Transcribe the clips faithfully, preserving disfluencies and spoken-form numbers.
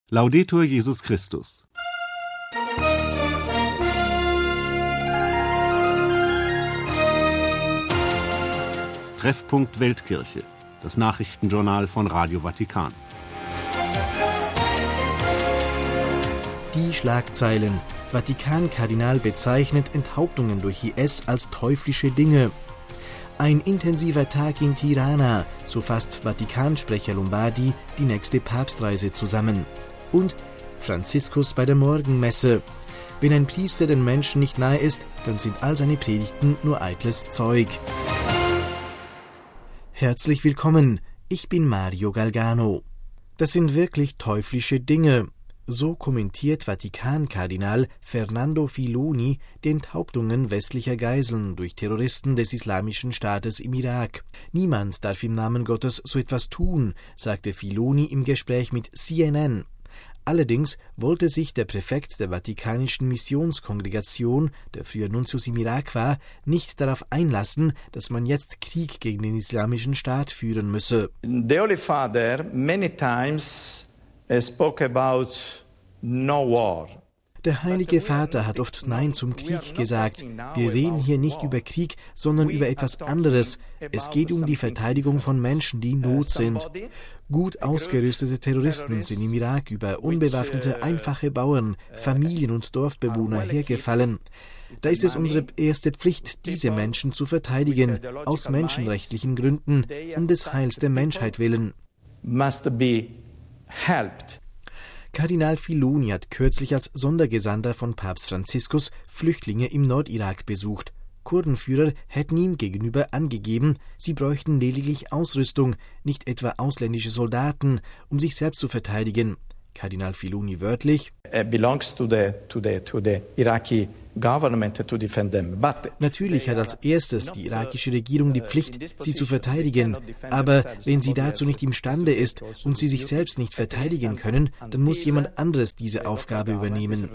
Laudetur Jesus Christus. Treffpunkt Weltkirche, das Nachrichtenjournal von Radio Vatikan. Die Schlagzeilen. Vatikan-Kardinal bezeichnet Enthauptungen durch I S als teuflische Dinge. Ein intensiver Tag in Tirana, so fasst Vatikansprecher Lombardi die nächste Papstreise zusammen. Und Franziskus bei der Morgenmesse. Wenn ein Priester den Menschen nicht nahe ist, dann sind all seine Predigten nur eitles Zeug. Herzlich willkommen, ich bin Mario Galgano. Das sind wirklich teuflische Dinge. So kommentiert Vatikan-Kardinal Fernando Filoni die Enthauptungen westlicher Geiseln durch Terroristen des Islamischen Staates im Irak. Niemand darf im Namen Gottes so etwas tun, sagte Filoni im Gespräch mit C N N. Allerdings wollte sich der Präfekt der Vatikanischen Missionskongregation, der früher Nuntius im Irak war, nicht darauf einlassen, dass man jetzt Krieg gegen den Islamischen Staat führen müsse. The Holy Father many times spoke about no war. Der Heilige Vater hat oft Nein zum Krieg gesagt. Wir reden hier nicht über Krieg, sondern über etwas anderes. Es geht um die Verteidigung von Menschen, die in Not sind. Gut ausgerüstete Terroristen sind im Irak über unbewaffnete, einfache Bauern, Familien und Dorfbewohner hergefallen. Da ist es unsere erste Pflicht, diese Menschen zu verteidigen, aus menschenrechtlichen Gründen, um des Heils der Menschheit willen. Must be helped. Kardinal Filoni hat kürzlich als Sondergesandter von Papst Franziskus Flüchtlinge im Nordirak besucht. Kurdenführer hätten ihm gegenüber angegeben, sie bräuchten lediglich Ausrüstung, nicht etwa ausländische Soldaten, um sich selbst zu verteidigen. Kardinal Filoni wörtlich: belongs to the to the to the Iraqi government to defend them. But natürlich hat als erstes die irakische Regierung die Pflicht, sie zu verteidigen. Aber wenn sie dazu nicht imstande ist und sie sich selbst nicht verteidigen können, dann muss jemand anderes diese Aufgabe übernehmen.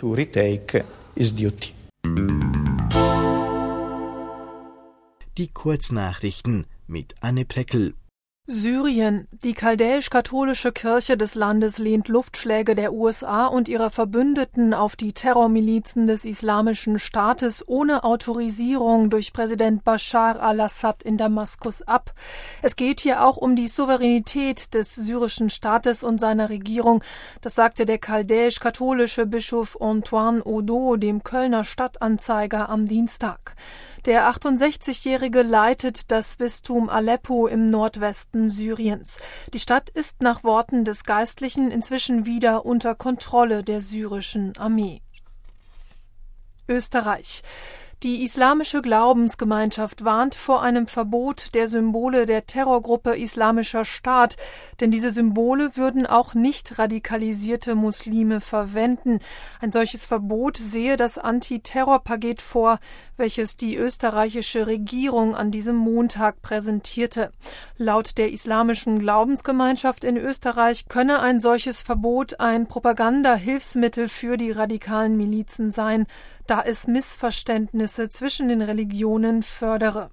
Die Kurznachrichten mit Anne Preckel. Syrien. Die chaldäisch-katholische Kirche des Landes lehnt Luftschläge der U S A und ihrer Verbündeten auf die Terrormilizen des Islamischen Staates ohne Autorisierung durch Präsident Bashar al-Assad in Damaskus ab. Es geht hier auch um die Souveränität des syrischen Staates und seiner Regierung. Das sagte der chaldäisch-katholische Bischof Antoine Odo dem Kölner Stadtanzeiger am Dienstag. Der achtundsechzigjährige leitet das Bistum Aleppo im Nordwesten Syriens. Die Stadt ist nach Worten des Geistlichen inzwischen wieder unter Kontrolle der syrischen Armee. Österreich. Die islamische Glaubensgemeinschaft warnt vor einem Verbot der Symbole der Terrorgruppe Islamischer Staat, denn diese Symbole würden auch nicht radikalisierte Muslime verwenden. Ein solches Verbot sehe das Antiterrorpaket vor, welches die österreichische Regierung an diesem Montag präsentierte. Laut der islamischen Glaubensgemeinschaft in Österreich könne ein solches Verbot ein Propagandahilfsmittel für die radikalen Milizen sein, da es Missverständnisse zwischen den Religionen fördere.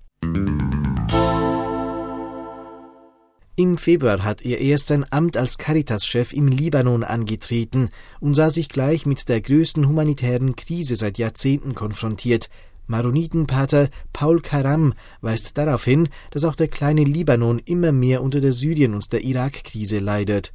Im Februar hat er erst sein Amt als Caritas-Chef im Libanon angetreten und sah sich gleich mit der größten humanitären Krise seit Jahrzehnten konfrontiert. Maronitenpater Paul Karam weist darauf hin, dass auch der kleine Libanon immer mehr unter der Syrien- und der Irak-Krise leidet.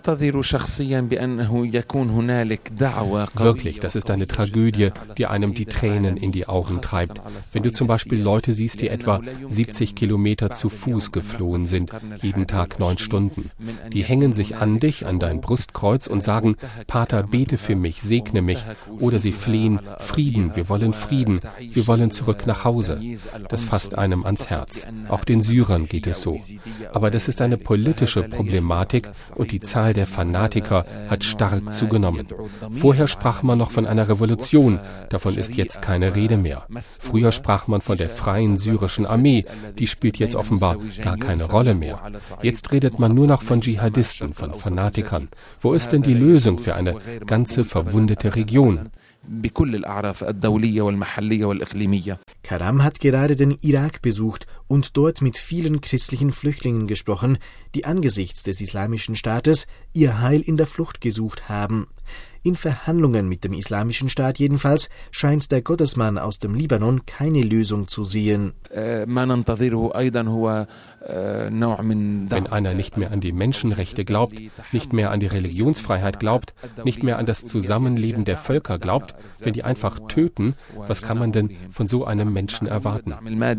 Wirklich, das ist eine Tragödie, die einem die Tränen in die Augen treibt. Wenn du zum Beispiel Leute siehst, die etwa siebzig Kilometer zu Fuß geflohen sind, jeden Tag neun Stunden. Die hängen sich an dich, an dein Brustkreuz und sagen, Pater, bete für mich, segne mich. Oder sie flehen, Frieden, wir wollen Frieden, wir wollen zurück nach Hause. Das fasst einem ans Herz. Auch den Syrern geht es so. Aber das ist eine politische Problematik und die Zahl der Fanatiker hat stark zugenommen. Vorher sprach man noch von einer Revolution, davon ist jetzt keine Rede mehr. Früher sprach man von der freien syrischen Armee, die spielt jetzt offenbar gar keine Rolle mehr. Jetzt redet man nur noch von Dschihadisten, von Fanatikern. Wo ist denn die Lösung für eine ganze verwundete Region? Karam hat gerade den Irak besucht und dort mit vielen christlichen Flüchtlingen gesprochen, die angesichts des Islamischen Staates ihr Heil in der Flucht gesucht haben. In Verhandlungen mit dem Islamischen Staat jedenfalls scheint der Gottesmann aus dem Libanon keine Lösung zu sehen. Wenn einer nicht mehr an die Menschenrechte glaubt, nicht mehr an die Religionsfreiheit glaubt, nicht mehr an das Zusammenleben der Völker glaubt, wenn die einfach töten, was kann man denn von so einem Menschen erwarten?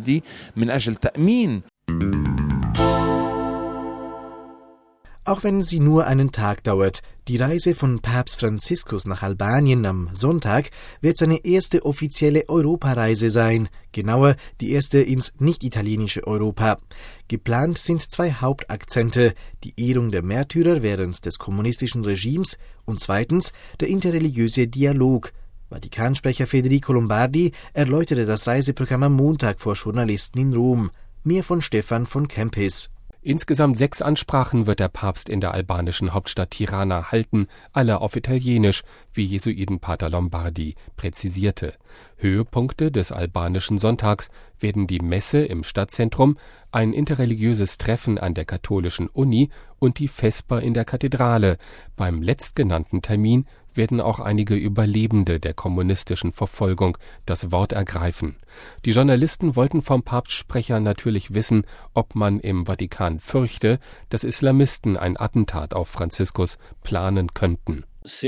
Auch wenn sie nur einen Tag dauert, die Reise von Papst Franziskus nach Albanien am Sonntag wird seine erste offizielle Europareise sein, genauer die erste ins nicht-italienische Europa. Geplant sind zwei Hauptakzente, die Ehrung der Märtyrer während des kommunistischen Regimes und zweitens der interreligiöse Dialog. Vatikansprecher Federico Lombardi erläuterte das Reiseprogramm am Montag vor Journalisten in Rom. Mehr von Stefan von Kempis. Insgesamt sechs Ansprachen wird der Papst in der albanischen Hauptstadt Tirana halten, alle auf Italienisch, wie Jesuitenpater Lombardi präzisierte. Höhepunkte des albanischen Sonntags werden die Messe im Stadtzentrum, ein interreligiöses Treffen an der katholischen Uni und die Vesper in der Kathedrale. Beim letztgenannten Termin werden auch einige Überlebende der kommunistischen Verfolgung das Wort ergreifen. Die Journalisten wollten vom Papstsprecher natürlich wissen, ob man im Vatikan fürchte, dass Islamisten ein Attentat auf Franziskus planen könnten.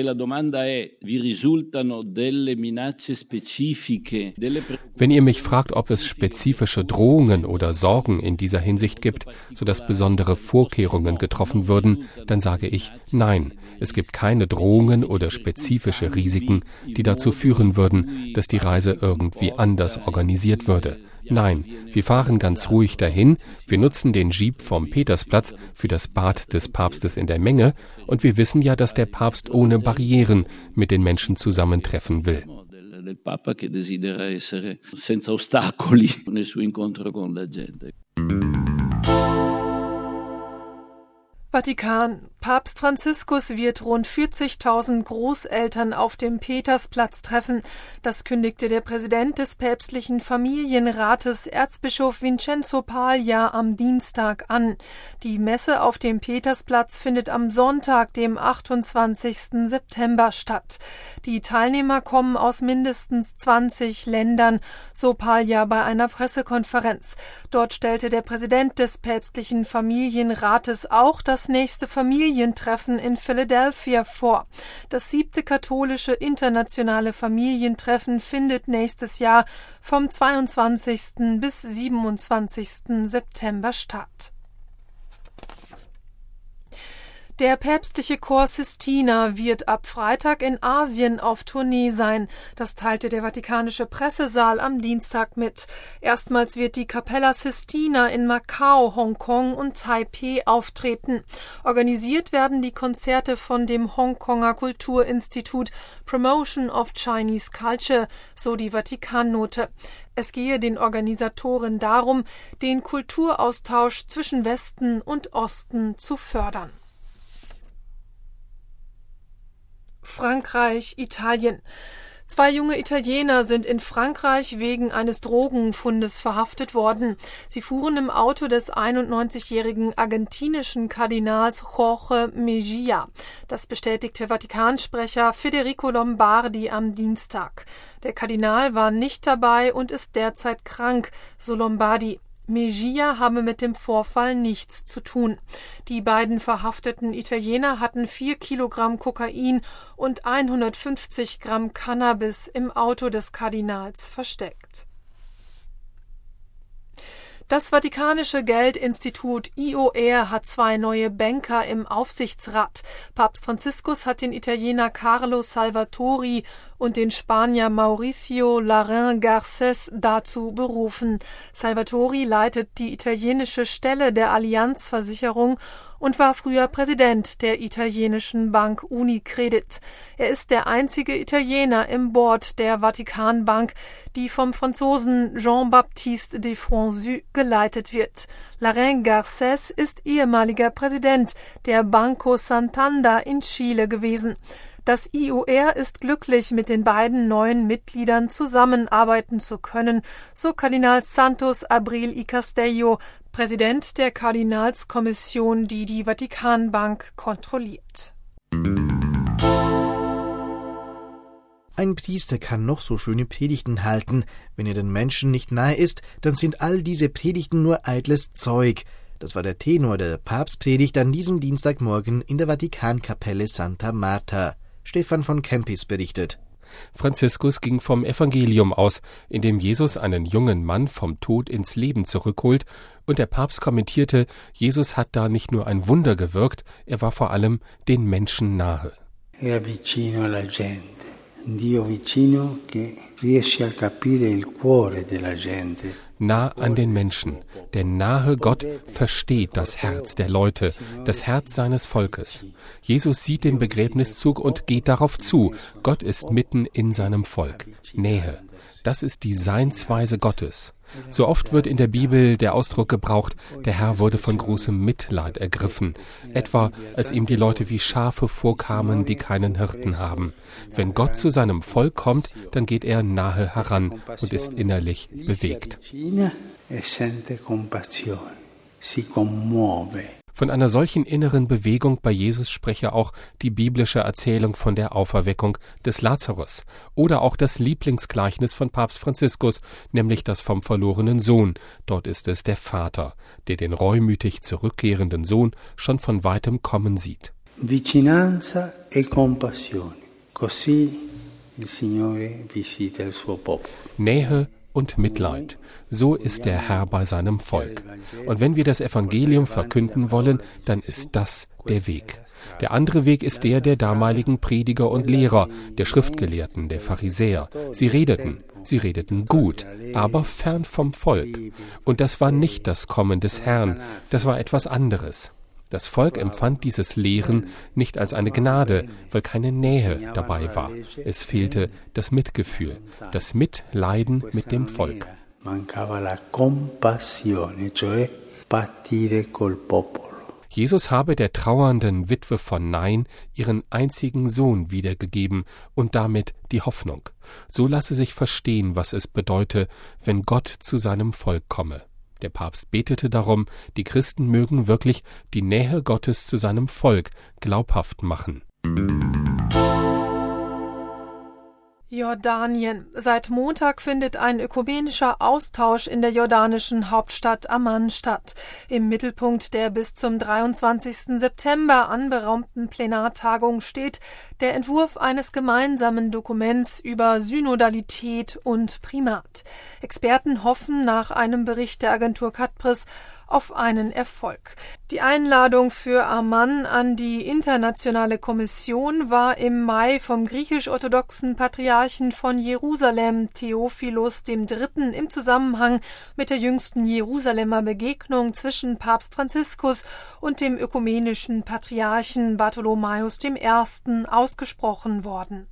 Wenn ihr mich fragt, ob es spezifische Drohungen oder Sorgen in dieser Hinsicht gibt, sodass besondere Vorkehrungen getroffen würden, dann sage ich nein. Es gibt keine Drohungen oder spezifische Risiken, die dazu führen würden, dass die Reise irgendwie anders organisiert würde. Nein, wir fahren ganz ruhig dahin, wir nutzen den Jeep vom Petersplatz für das Bad des Papstes in der Menge und wir wissen ja, dass der Papst ohne Barrieren mit den Menschen zusammentreffen will. Vatikan. Papst Franziskus wird rund vierzigtausend Großeltern auf dem Petersplatz treffen. Das kündigte der Präsident des päpstlichen Familienrates, Erzbischof Vincenzo Paglia, am Dienstag an. Die Messe auf dem Petersplatz findet am Sonntag, dem achtundzwanzigsten September statt. Die Teilnehmer kommen aus mindestens zwanzig Ländern, so Paglia bei einer Pressekonferenz. Dort stellte der Präsident des päpstlichen Familienrates auch das nächste Familientreffen in Philadelphia vor. Das siebte katholische internationale Familientreffen findet nächstes Jahr vom zweiundzwanzigsten bis siebenundzwanzigsten September statt. Der päpstliche Chor Sistina wird ab Freitag in Asien auf Tournee sein. Das teilte der Vatikanische Pressesaal am Dienstag mit. Erstmals wird die Capella Sistina in Macau, Hongkong und Taipeh auftreten. Organisiert werden die Konzerte von dem Hongkonger Kulturinstitut Promotion of Chinese Culture, so die Vatikannote. Es gehe den Organisatoren darum, den Kulturaustausch zwischen Westen und Osten zu fördern. Frankreich, Italien. Zwei junge Italiener sind in Frankreich wegen eines Drogenfundes verhaftet worden. Sie fuhren im Auto des einundneunzigjährigen argentinischen Kardinals Jorge Mejia. Das bestätigte Vatikansprecher Federico Lombardi am Dienstag. Der Kardinal war nicht dabei und ist derzeit krank, so Lombardi. Mejia habe mit dem Vorfall nichts zu tun. Die beiden verhafteten Italiener hatten vier Kilogramm Kokain und hundertfünfzig Gramm Cannabis im Auto des Kardinals versteckt. Das Vatikanische Geldinstitut I O R hat zwei neue Banker im Aufsichtsrat. Papst Franziskus hat den Italiener Carlo Salvatori und den Spanier Mauricio Larraín Garcés dazu berufen. Salvatori leitet die italienische Stelle der Allianz-Versicherung und war früher Präsident der italienischen Bank Unicredit. Er ist der einzige Italiener im Board der Vatikanbank, die vom Franzosen Jean-Baptiste de Fronzus geleitet wird. Larraín Garcés ist ehemaliger Präsident der Banco Santander in Chile gewesen. Das I O R ist glücklich, mit den beiden neuen Mitgliedern zusammenarbeiten zu können, so Kardinal Santos Abril y Castello, Präsident der Kardinalskommission, die die Vatikanbank kontrolliert. Ein Priester kann noch so schöne Predigten halten. Wenn er den Menschen nicht nahe ist, dann sind all diese Predigten nur eitles Zeug. Das war der Tenor der Papstpredigt an diesem Dienstagmorgen in der Vatikankapelle Santa Marta. Stefan von Kempis berichtet. Franziskus ging vom Evangelium aus, in dem Jesus einen jungen Mann vom Tod ins Leben zurückholt, und der Papst kommentierte, Jesus hat da nicht nur ein Wunder gewirkt, er war vor allem den Menschen nahe. Era vicino alla gente. Dio vicino che riesce a capire il cuore della gente. Nah an den Menschen. Der nahe Gott versteht das Herz der Leute, das Herz seines Volkes. Jesus sieht den Begräbniszug und geht darauf zu. Gott ist mitten in seinem Volk. Nähe. Das ist die Seinsweise Gottes. So oft wird in der Bibel der Ausdruck gebraucht, der Herr wurde von großem Mitleid ergriffen, etwa als ihm die Leute wie Schafe vorkamen, die keinen Hirten haben. Wenn Gott zu seinem Volk kommt, dann geht er nahe heran und ist innerlich bewegt. Von einer solchen inneren Bewegung bei Jesus spreche auch die biblische Erzählung von der Auferweckung des Lazarus oder auch das Lieblingsgleichnis von Papst Franziskus, nämlich das vom verlorenen Sohn. Dort ist es der Vater, der den reumütig zurückkehrenden Sohn schon von weitem kommen sieht. Vicinanza e compassione. Così il Signore visita il suo popolo. Nähe und Mitleid. So ist der Herr bei seinem Volk. Und wenn wir das Evangelium verkünden wollen, dann ist das der Weg. Der andere Weg ist der der damaligen Prediger und Lehrer, der Schriftgelehrten, der Pharisäer. Sie redeten, sie redeten gut, aber fern vom Volk. Und das war nicht das Kommen des Herrn, das war etwas anderes. Das Volk empfand dieses Lehren nicht als eine Gnade, weil keine Nähe dabei war. Es fehlte das Mitgefühl, das Mitleiden mit dem Volk. Jesus habe der trauernden Witwe von Nain ihren einzigen Sohn wiedergegeben und damit die Hoffnung. So lasse sich verstehen, was es bedeute, wenn Gott zu seinem Volk komme. Der Papst betete darum, die Christen mögen wirklich die Nähe Gottes zu seinem Volk glaubhaft machen. Jordanien. Seit Montag findet ein ökumenischer Austausch in der jordanischen Hauptstadt Amman statt. Im Mittelpunkt der bis zum dreiundzwanzigsten September anberaumten Plenartagung steht der Entwurf eines gemeinsamen Dokuments über Synodalität und Primat. Experten hoffen nach einem Bericht der Agentur CADPRIS auf einen Erfolg. Die Einladung für Amman an die internationale Kommission war im Mai vom griechisch-orthodoxen Patriarchen von Jerusalem, Theophilos der Dritte, im Zusammenhang mit der jüngsten Jerusalemer Begegnung zwischen Papst Franziskus und dem ökumenischen Patriarchen Bartholomäus der Erste ausgesprochen worden.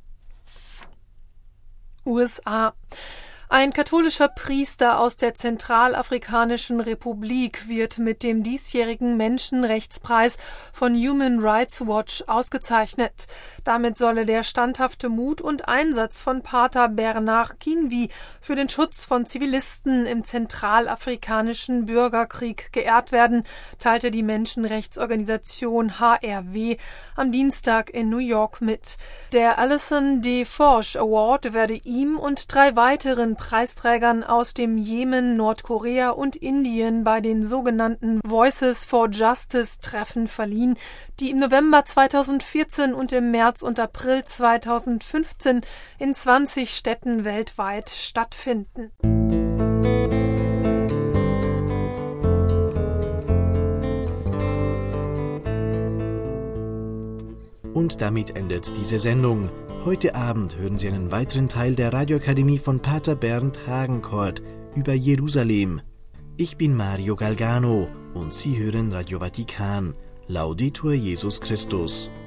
U S A. Ein katholischer Priester aus der Zentralafrikanischen Republik wird mit dem diesjährigen Menschenrechtspreis von Human Rights Watch ausgezeichnet. Damit solle der standhafte Mut und Einsatz von Pater Bernard Kinvi für den Schutz von Zivilisten im zentralafrikanischen Bürgerkrieg geehrt werden, teilte die Menschenrechtsorganisation H R W am Dienstag in New York mit. Der Alison de Forge Award werde ihm und drei weiteren Preisträgern aus dem Jemen, Nordkorea und Indien bei den sogenannten Voices for Justice Treffen verliehen, die im November zweitausendvierzehn und im März und April zweitausendfünfzehn in zwanzig Städten weltweit stattfinden. Und damit endet diese Sendung. Heute Abend hören Sie einen weiteren Teil der Radioakademie von Pater Bernd Hagenkort über Jerusalem. Ich bin Mario Galgano und Sie hören Radio Vatikan. Laudetur Jesus Christus.